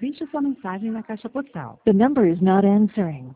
Deixe sua mensagem na caixa postal. The number is not answering.